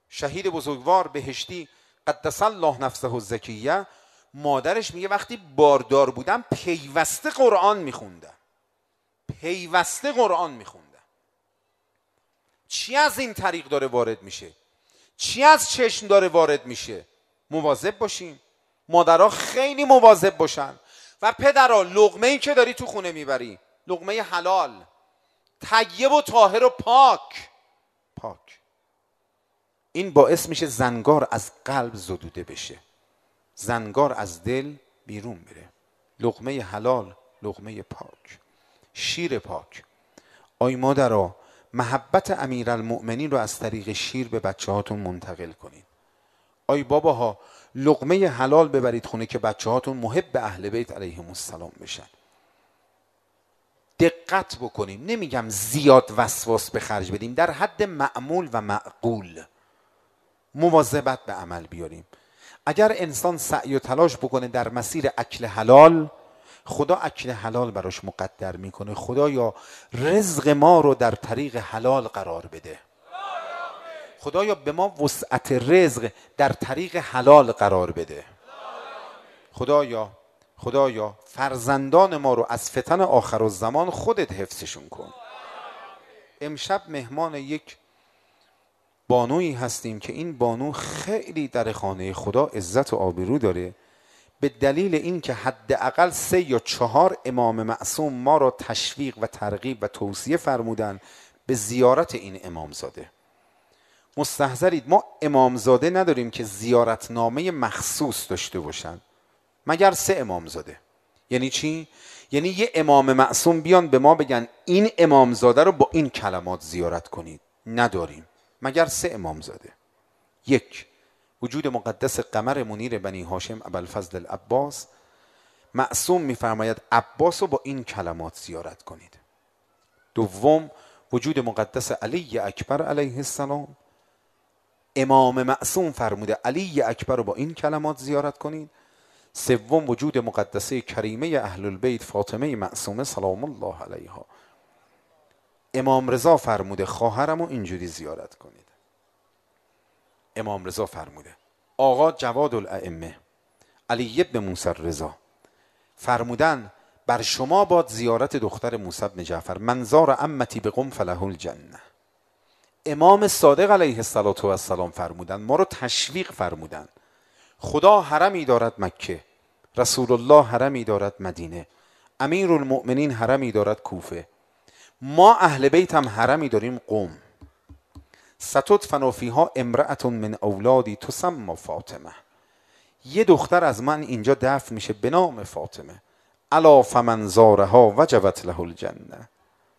شهید بزرگوار بهشتی قدس الله نفسه الزکیه، مادرش میگه وقتی باردار بودم پیوسته قرآن میخوندم، پیوسته قرآن میخوندم. چی از این طریق داره وارد میشه؟ چی از چشم داره وارد میشه؟ مواظب باشیم، مادرها خیلی مواظب باشن. و پدرها لقمه‌ای که داری تو خونه میبری لقمه حلال، طیب و طاهر و پاک. این باعث میشه زنگار از قلب زدوده بشه، زنگار از دل بیرون بره. لقمه حلال، لقمه پاک، شیر پاک. آی مادرها محبت امیرالمؤمنین رو از طریق شیر به بچه هاتون منتقل کنید. آی باباها لقمه حلال ببرید خونه که بچه هاتون محب اهل بیت علیهم السلام بشن. دقت بکنیم، نمیگم زیاد وسواس به خرج بدیم، در حد معمول و معقول مواظبت به عمل بیاریم. اگر انسان سعی و تلاش بکنه در مسیر اکل حلال، خدا اکل حلال براش مقدر میکنه. خدایا رزق ما رو در طریق حلال قرار بده. خدایا به ما وسعت رزق در طریق حلال قرار بده. خدایا فرزندان ما رو از فتن آخر الزمان خودت حفظشون کن. امشب مهمان یک بانویی هستیم که این بانو خیلی در خانه خدا عزت و آبرو داره، به دلیل این که حداقل 3 یا 4 امام معصوم ما را تشویق و ترغیب و توصیه فرمودن به زیارت این امامزاده. مستحضرید ما امامزاده نداریم که زیارتنامه مخصوص داشته باشن مگر 3 امامزاده. یعنی چی؟ یعنی یه امام معصوم بیان به ما بگن این امامزاده رو با این کلمات زیارت کنید. نداریم مگر 3 امامزاده. 1 وجود مقدس قمر منیر بنی هاشم ابوالفضل العباس، معصوم میفرماید عباس رو با این کلمات زیارت کنید. 2 وجود مقدس علی اکبر علیه السلام، امام معصوم فرموده علی اکبر رو با این کلمات زیارت کنید. 3 وجود مقدسه کریمه اهل البیت فاطمه معصومه سلام الله علیها، امام رضا فرموده خواهرم رو اینجوری زیارت کنید. امام رضا فرموده. آقا جواد الائمه علی بن موسی رضا فرمودن بر شما باد زیارت دختر موسی بن جعفر، من زار عمتی بقم فله الجنه. امام صادق علیه السلام فرمودن، ما رو تشویق فرمودن. خدا حرمی دارد مکه، رسول الله حرمی دارد مدینه، امیرالمؤمنین حرمی دارد کوفه، ما اهل بیت هم حرمی داریم قم. ستدفن فیها امرأة من اولادی تسمى فاطمه، یه دختر از من اینجا دفن میشه به نام فاطمه. الا فمن زارها وجبت له الجنه.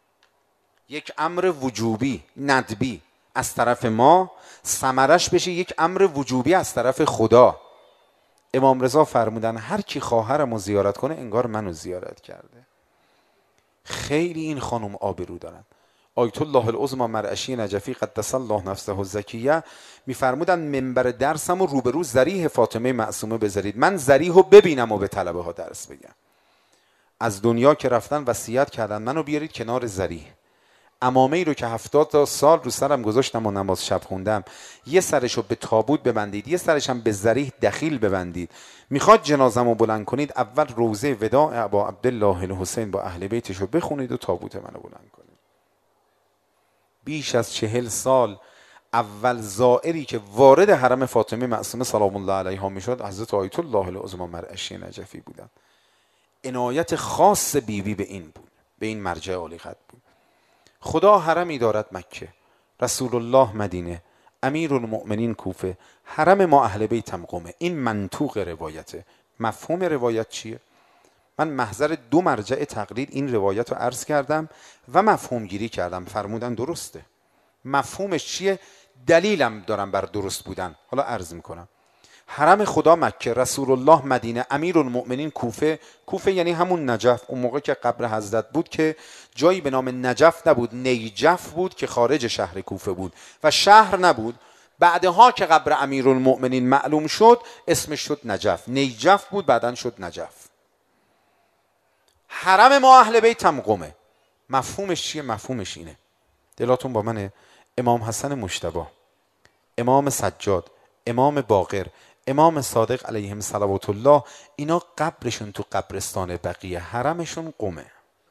یک امر وجوبی ندبی از طرف ما ثمرش بشه یک امر وجوبی از طرف خدا. امام رضا فرمودن هر کی خواهرمو زیارت کنه انگار منو زیارت کرده. خیلی این خانم آبرو دارن. آیت الله العظمی مرعشی نجفی قدس الله نفسه الزکیه میفرمودن منبر درسمو روبرو ذریح فاطمه معصومه بذارید، من ذریحو ببینم و به طلبه ها درس بگم. از دنیا که رفتن وصیت کردن منو بیارید کنار ذریح. عمامه‌ای رو که 70 سال رو سرم گذاشتم و نماز شب خوندم، یه سرشو به تابوت ببندید، یه سرش هم به ذریح دخیل ببندید. میخواد جنازمو بلند کنید، اول روزه وداع ابا عبدالله الحسین با اهل بیتشو بخونید و تابوت منو بلند کنید. بیش از 40 سال اول زائری که وارد حرم فاطمه معصومه سلام الله علیها میشد حضرت آیت الله العظمی مرعشی نجفی بودن. عنایت خاص بیبی به این بود، به این مرجع عالی قدر بود. خدا حرمی دارد مکه، رسول الله مدینه، امیرالمؤمنین کوفه، حرم ما اهل بیت هم قمه. این منطوق روایته. مفهوم روایت چیه؟ من محضر 2 مرجع تقلید این روایت رو عرض کردم و مفهوم گیری کردم، فرمودن درسته. مفهومش چیه؟ دلیلم دارم بر درست بودن، حالا عرض میکنم. حرم خدا مکه، رسول الله مدینه، امیرالمؤمنین کوفه. کوفه یعنی همون نجف. اون موقع که قبر حضرت بود که جایی به نام نجف نبود، نیجف بود که خارج شهر کوفه بود و شهر نبود. بعدها که قبر امیرالمؤمنین معلوم شد اسمش شد نجف. نیجف بود بعدن شد نجف. حرم ما اهل بیت هم قمه. مفهومش چیه؟ مفهومش اینه، دلاتون با منه. امام حسن مجتبی، امام سجاد، امام باقر، امام صادق علیهم صلوات الله، اینا قبرشون تو قبرستان بقیه، حرمشون قمه.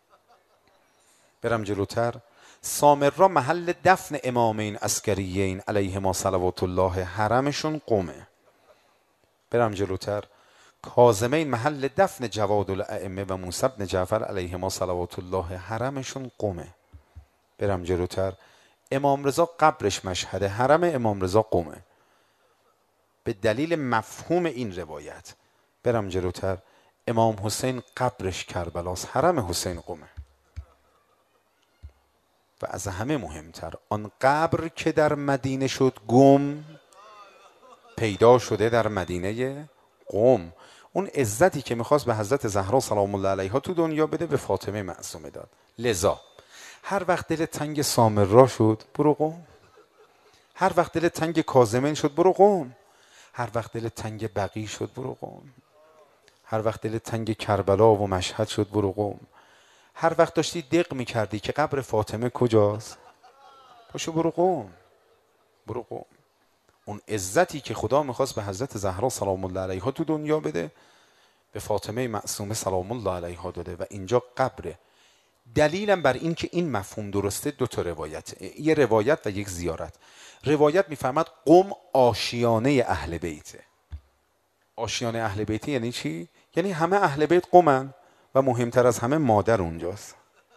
برم جلوتر، سامرا محل دفن امامین عسکریین علیهما صلوات الله، حرمشون قمه. برم جلوتر، کاظمین محل دفن جواد الائمه و موسی بن جعفر علیهما صلوات الله، حرمشون قمه. برم جلوتر، امام رضا قبرش مشهد، حرم امام رضا قمه به دلیل مفهوم این روایت. برم جلوتر، امام حسین قبرش کربلاست، حرم حسین قمه. و از همه مهمتر، آن قبر که در مدینه شد گم، پیدا شده در مدینه قم. اون عزتی که میخواست به حضرت زهرا سلام الله علیها تو دنیا بده، به فاطمه معصومه داد. لذا هر وقت دل تنگ سامرا شد برو قم، هر وقت دل تنگ کاظمین شد برو قم، هر وقت دل تنگ بقیع شد برو قم، هر وقت دل تنگ کربلا و مشهد شد برو قم، هر وقت داشتی دق میکردی که قبر فاطمه کجاست، پاشو برو قم، برو قم. اون عزتی که خدا میخواست به حضرت زهرا سلام الله علیها تو دنیا بده، به فاطمه معصومه سلام الله علیها داده و اینجا قبره. دلیلم بر این که این مفهوم درسته دو تا روایت، یه روایت و یک زیارت. روایت میفهمد قم آشیانه اهل بیته. آشیانه اهل بیته یعنی چی؟ یعنی همه اهل بیت قمن و مهمتر از همه مادر اونجاست.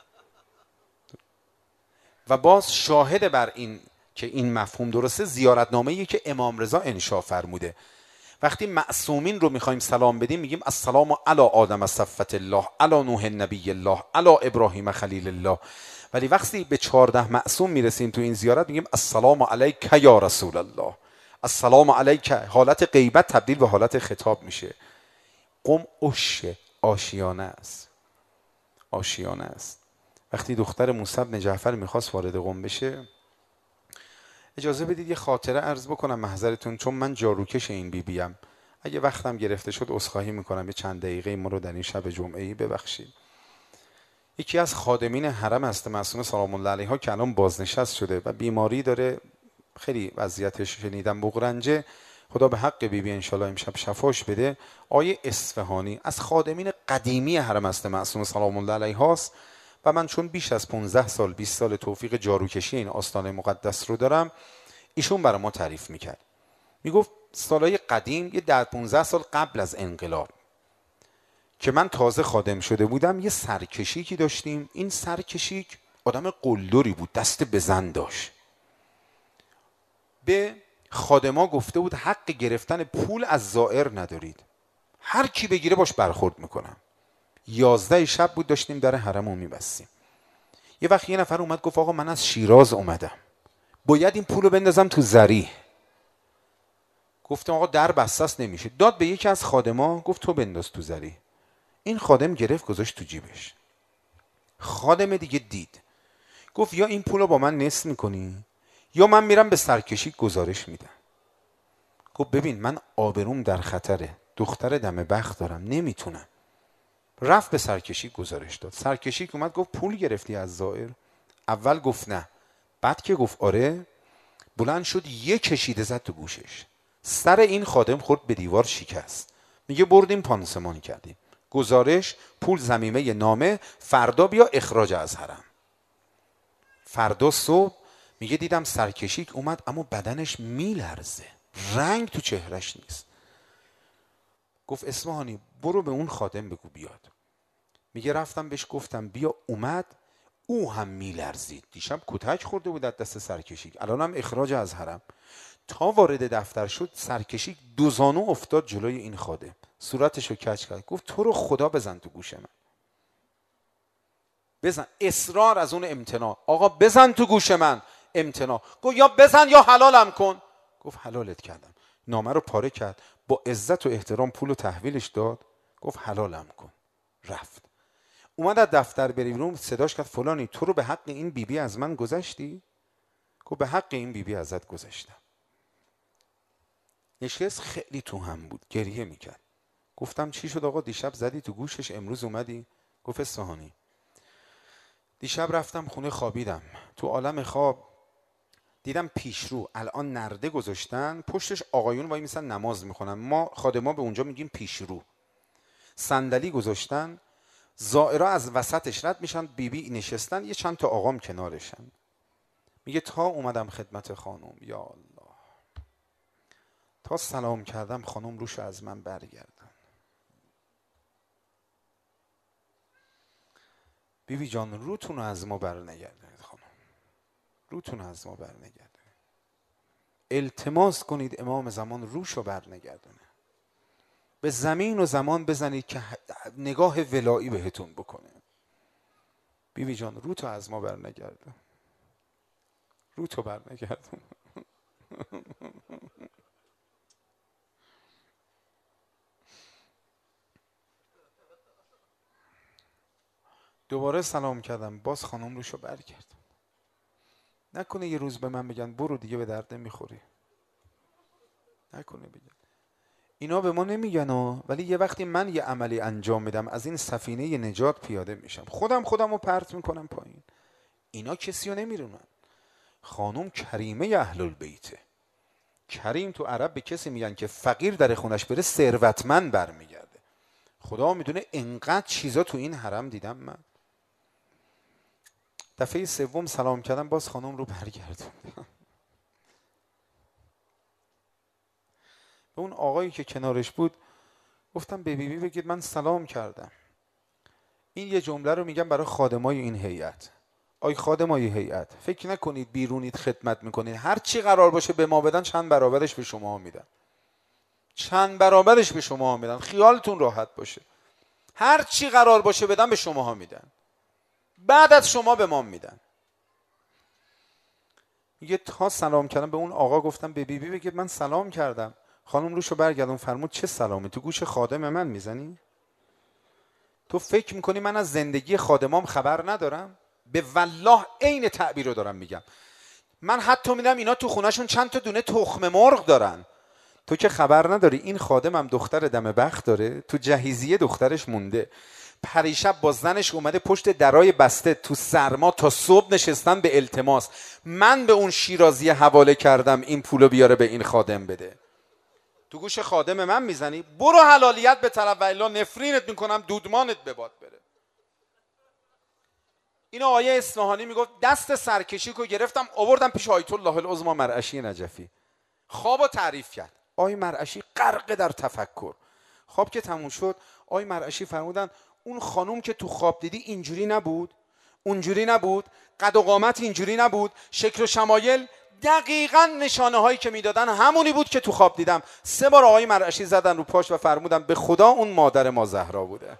و باز شاهد بر این که این مفهوم درسته زیارتنامه‌ای که امام رضا انشا فرموده. وقتی معصومین رو میخوایم سلام بدیم میگیم السلام علی آدم صفوت الله، علی نوح نبی الله، علی ابراهیم خلیل الله. ولی وقتی به 14 معصوم میرسیم تو این زیارت میگیم السلام علیک یا رسول الله، السلام علیک. حالت غیبت تبدیل به حالت خطاب میشه. قم عشه، آشیانه است، آشیانه است. وقتی دختر موسی بن جعفر میخواست وارد قم بشه، اجازه بدید یه خاطره عرض بکنم محضرتون، چون من جاروکش این بیبیم. اگه وقتم گرفته شد عذرخواهی میکنم، یه چند دقیقه ما رو در این شب جمعه‌ای ببخشید. یکی از خادمین حرم است معصومه سلام الله علیها که الان بازنشست شده و بیماری داره، خیلی وضعیتش شنیدم بغرنجه، خدا به حق بیبی انشالله امشب شفاش بده. آیه اصفهانی از خادمین قدیمی حرم است معصومه سلام الله علیهاست و من چون بیش از 15 سال 20 سال توفیق جاروکشی این آستانه مقدس رو دارم، ایشون برای ما تعریف میکرد. میگفت سالهای قدیم، یه 10-15 سال قبل از انقلاب که من تازه خادم شده بودم، یه سرکشیکی داشتیم. این سرکشیک آدم قلدری بود، دست بزن داشت. به خادما گفته بود حق گرفتن پول از زائر ندارید، هر کی بگیره باش برخورد میکنم. 11 شب بود داشتیم در حرمو میبستیم. یه وقت یه نفر اومد گفت آقا من از شیراز اومدم، باید این پولو بندازم تو زری. گفتم آقا در بسته است نمیشه. داد به یکی از خادما، گفت تو بنداز تو زری. این خادم گرفت گذاشت تو جیبش. خادم دیگه دید، گفت یا این پولو با من نصف میکنی یا من میرم به سرکشی گزارش میدم. گفت ببین من آبروم در خطره، دختر دم بخت دارم، نمیتونم. رفت به سرکشی گزارش داد. سرکشی که اومد گفت پول گرفتی از زائر؟ اول گفت نه، بعد که گفت آره، بلند شد یه کشیده زد تو گوشش. سر این خادم خورد به دیوار شکست. میگه بردیم پانسمان کردیم، گزارش، پول، ضمیمه نامه، فردا بیا اخراج از حرم. فردا صبح میگه دیدم سرکشی اومد اما بدنش میلرزه، رنگ تو چهرش نیست. گفت اصفهانی برو به اون خادم بگو بیاد. میگه رفتم بهش گفتم بیا، اومد، او هم میلرزید. دیشب کتک خورده بود از دست سرکشی، الان هم اخراج از حرم. تا وارد دفتر شد سرکشی 2 زانو افتاد جلوی این خادم، صورتشو کج کرد، گفت تو رو خدا بزن تو گوش من، بزن. اصرار از اون امتناع، آقا بزن تو گوش من، امتناع. گفت یا بزن یا حلالم کن. گفت حلالت کردم. نامه رو پاره کرد، با عزت و احترام پولو تحویلش داد، گفت حلالم کن. رفت. اومد از دفتر بری بیرون، صداش کرد فلانی تو رو به حق این بیبی از من گذشتی؟ گفت به حق این بیبی ازت گذشتم. نشست، خیلی تو هم بود، گریه میکرد. گفتم چی شد آقا، دیشب زدی تو گوشش امروز اومدی؟ گفت اصفهانی دیشب رفتم خونه خوابیدم، تو عالم خواب دیدم پیشرو الان نرده گذاشتن، پشتش آقایون وای میسن نماز میخونن، ما خادما به اونجا میگیم پیشرو. صندلی گذاشتن، زائرا از وسطش رد میشن، بیبی نشستن، یه چند تا آقام کنارشن. میگه تا اومدم خدمت خانم، یا الله، تا سلام کردم خانم روش از من برگردن. بیبی جان روتون از ما برنگردونید خانم، روتون از ما برنگردونید، التماس کنید امام زمان روشو برنگردونه، به زمین و زمان بزنید که نگاه ولایی بهتون بکنه. بیبی جان روتو از ما برنگردون، روتو برنگردون. دوباره سلام کردم، باز خانم روشو برگردون. نکنه یه روز به من بگن برو دیگه به درد نمیخوری، نکنه بگن. اینا به ما نمیگن ولی یه وقتی من یه عملی انجام میدم، از این سفینه نجات پیاده میشم، خودمو پرت میکنم پایین، اینا کسی رو نمیرونن. خانم کریمه اهل البیته. کریم تو عرب به کسی میگن که فقیر در خونش بره ثروتمند برمیگرده. خدا میدونه انقدر چیزا تو این حرم دیدم من. دفعه سوم سلام کردم، باز خانم رو برگردوندم. به اون آقایی که کنارش بود گفتم به بیبی بگید من سلام کردم. این یه جمله رو میگم برای خادمای این هیئت. آی خادمای هیئت، فکر نکنید بیرونید خدمت میکنید، هر چی قرار باشه به ما بدن چند برابرش به شما میدن، چند برابرش به شما میدن، خیالتون راحت باشه. هر چی قرار باشه بدن به شما میدن، بعد از شما به ما میدن. میگه تا سلام کردم به اون آقا گفتم به بیبی بگید من سلام کردم. خانم روشو برگردون، فرمود چه سلامی؟ تو گوش خادم من میزنی؟ تو فکر میکنی من از زندگی خادمام خبر ندارم؟ به والله عین تعبیر رو دارم میگم. من حتی میدم اینا تو خونهشون چند تا دونه تخم مرغ دارن، تو که خبر نداری. این خادمم دختر دم بخت داره، تو جهیزیه دخترش مونده، پریشب با زنش اومده پشت درای بسته تو سرما تا صبح نشستن به التماس. من به اون شیرازی حواله کردم این پولو بیاره به این خادم بده. تو گوش خادم من میزنی؟ برو حلالیت به طلب و الا نفرینت میکنم دودمانت به باد بره. این آیه اصفهانی میگفت دست سرکشی کو گرفتم آوردم پیش آیت الله العظمی مرعشی نجفی. خوابو تعریف کرد. آی مرعشی غرق در تفکر. خواب که تموم شد آی مرعشی فرمودن اون خانوم که تو خواب دیدی اینجوری نبود، اونجوری نبود، قد و قامت اینجوری نبود، شکل و شمایل دقیقاً نشانه هایی که میدادن همونی بود که تو خواب دیدم. 3 بار آقای مرعشی زدن رو پاش و فرمودن به خدا اون مادر ما زهرا بوده،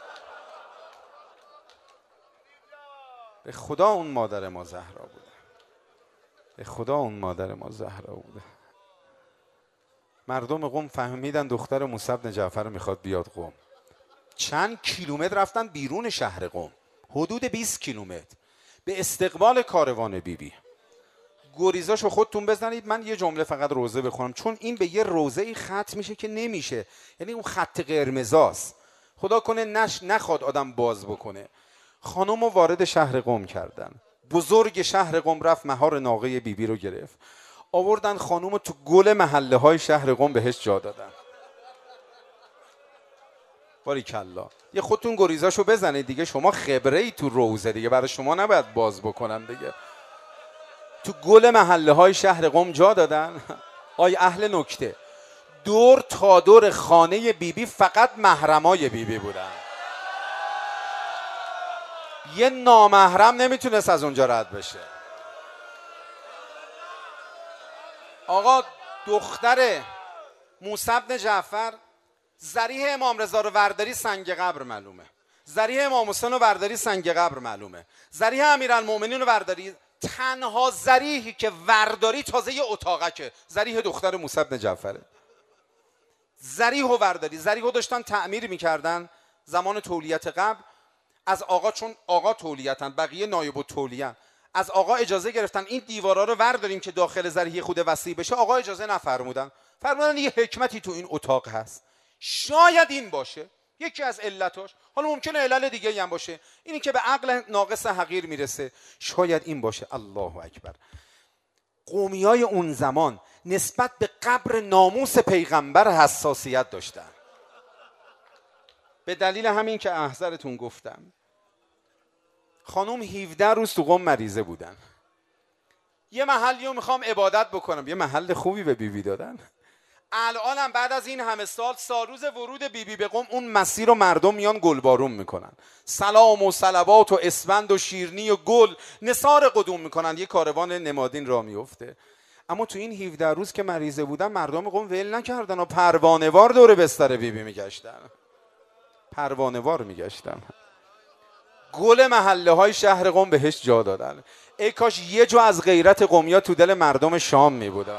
به خدا اون مادر ما زهرا بوده، به خدا اون مادر ما زهرا بوده. مردم قم فهمیدن دختر موسی بن جعفر میخواد بیاد قم. چند کیلومتر رفتن بیرون شهر قم، حدود 20 کیلومتر به استقبال کاروان بیبی. گریزاشو خودتون بزنید. من یه جمله فقط روزه بخونم چون این به یه روزه‌ای ختم میشه که نمیشه، یعنی اون خط قرمزاست. خدا کنه نخواد آدم باز بکنه. خانمو وارد شهر قم کردن، بزرگ شهر قم رفت مهار ناقه بیبی رو گرفت، آوردن خانومو تو گل محله های شهر قم بهش جا دادن. باریکلا. یه خودتون گریزاشو بزنید دیگه، شما خبره ای تو روزه دیگه، برای شما نباید باز بکنم دیگه. تو گل محله های شهر قم جا دادن. آی اهل نکته، دور تا دور خانه بیبی فقط محرمای بیبی بودن، یه نامحرم نمیتونست از اونجا رد بشه. آقا دختر موسی بن جعفر ذریح امام رضا رو ورداری سنگ قبر معلومه، ذریح امام حسین رو ورداری سنگ قبر معلومه، ذریح امیرالمومنین رو ورداری، تنها ذریحی که ورداری تازه یه اتاقکه، ذریح دختر موسی بن جعفره. ذریح و ورداری، ذریح رو داشتن تعمیر میکردن زمان تولیت قبل از آقا، چون آقا تولیتن بقیه نایب التولیه‌ن، از آقا اجازه گرفتن این دیوارا رو ورداریم که داخل ذریح خود وسیع بشه. آقا اجازه نفرمودن، فرمودن یه حکمتی تو این اتاق هست، شاید این باشه یکی از علتاش، حالا ممکنه علل دیگه هم باشه، اینی که به عقل ناقص حقیر میرسه، شاید این باشه. الله اکبر. قومیای اون زمان نسبت به قبر ناموس پیغمبر حساسیت داشتن. به دلیل همین که احضرتون گفتم خانوم 17 روز تو قم مریضه بودن. یه محلی رو میخوام عبادت بکنم، یه محل خوبی به بیبی دادن. الانم بعد از این همه سال روز ورود بیبی به قم اون مسیر رو مردم میان گلبارون میکنن، سلام و صلوات و اسفند و شیرنی و گل نثار قدوم میکنن، یه کاروان نمادین راه میفته. اما تو این 17 روز که مریضه بودن مردم قم ول نکردن و پروانه‌وار دور بستر بیبی میگشتن، پروانه‌وار میگشتن. گل محله های شهر قم بهش جا دادن. ای کاش یه جو از غیرت قمیا تو دل مردم شام میبوده.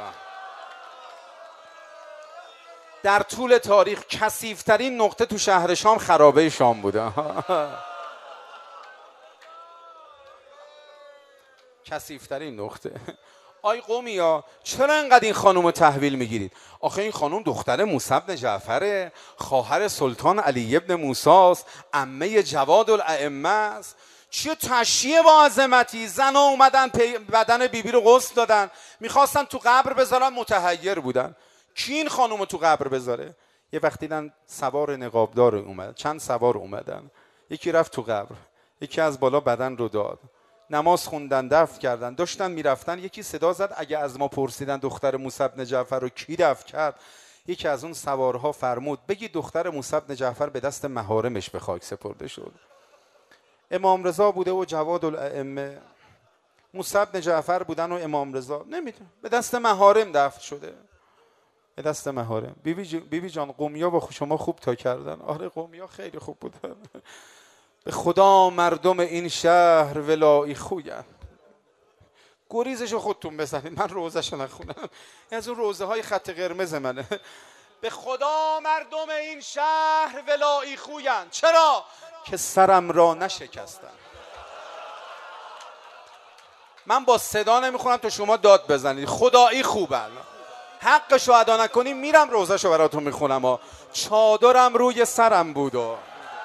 در طول تاریخ کثیف‌ترین نقطه تو شهر شام خرابه شام بوده. کثیف‌ترین نقطه. آی قومیا چرا انقدر این خانوم رو تحویل میگیرید؟ آخه این خانوم دختر موسی بن جعفره، خواهر سلطان علی بن موسی است، عمه جواد الائمه است. چه تشییع با عظمتی. زنا اومدن بدن بیبی رو غسل دادن، میخواستن تو قبر بذارن، متحیر بودن کی این خانوم رو تو قبر بذاره. یه وقتی دیدن سوار نقابدار اومد، چند سوار اومدن، یکی رفت تو قبر، یکی از بالا بدن رو داد، نماز خوندن، دفن کردن، داشتن میرفتن یکی صدا زد اگه از ما پرسیدن دختر موسی بن جعفر رو کی دفن کرد، یکی از اون سوارها فرمود بگی دختر موسی بن جعفر به دست محارمش به خاک سپرده شد. امام رضا بوده و جواد الائمه، موسی بن جعفر بودن و امام رضا، نمیدونم به دست محارم دفن شده، به دست محارم. بیبی جان قومیا با شما خوب تا کردن. آره قومیا خیلی خوب بودن. به خدا مردم این شهر ولایی خوین. گریزشو خودتون بزنید، من روزشو نخونم، از اون روزه های خط قرمز منه. به خدا مردم این شهر ولایی خوین. چرا؟ که سرم را نشکستن. من با صدا نمیخونم تا شما داد بزنید. خدایی خوبن. حقشو ادا نکنیم میرم روزشو براتون میخونم. چادرم روی سرم بود و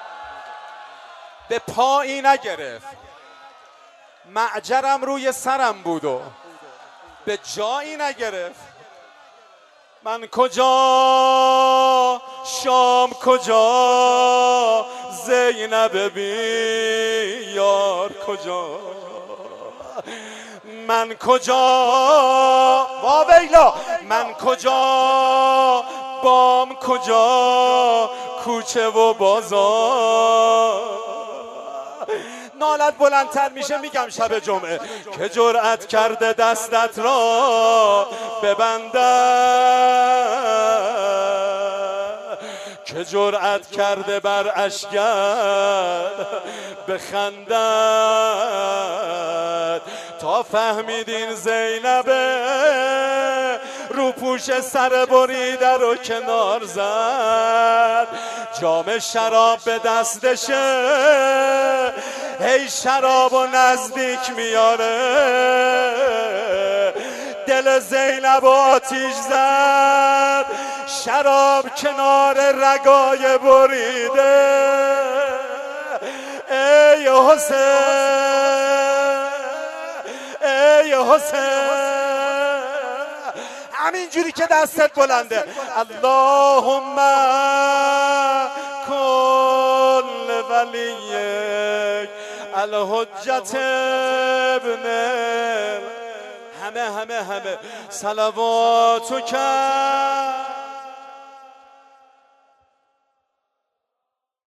به پایی نگرفت، معجرم روی سرم بود و به جایی نگرفت. من کجا شام کجا زینب بیار کجا، من کجا واویلا، من کجا بام کجا کوچه و بازار. نالت بلندتر میشه میگم شب جمعه که جرأت کرده دستت را ببندد، که جرأت کرده بر اشگر بخندد. تا فهمیدین زینبه رو پوش سر بریده رو کنار زد، جام شراب به دستشه هی شراب و نزدیک میاره، دل زینب آتیش زد، شراب کنار رگای بریده. ای حسین ای حسین، همینجوری که دستت بلنده اللهم کل ولیک الحجت ابن همه صلواتو کرد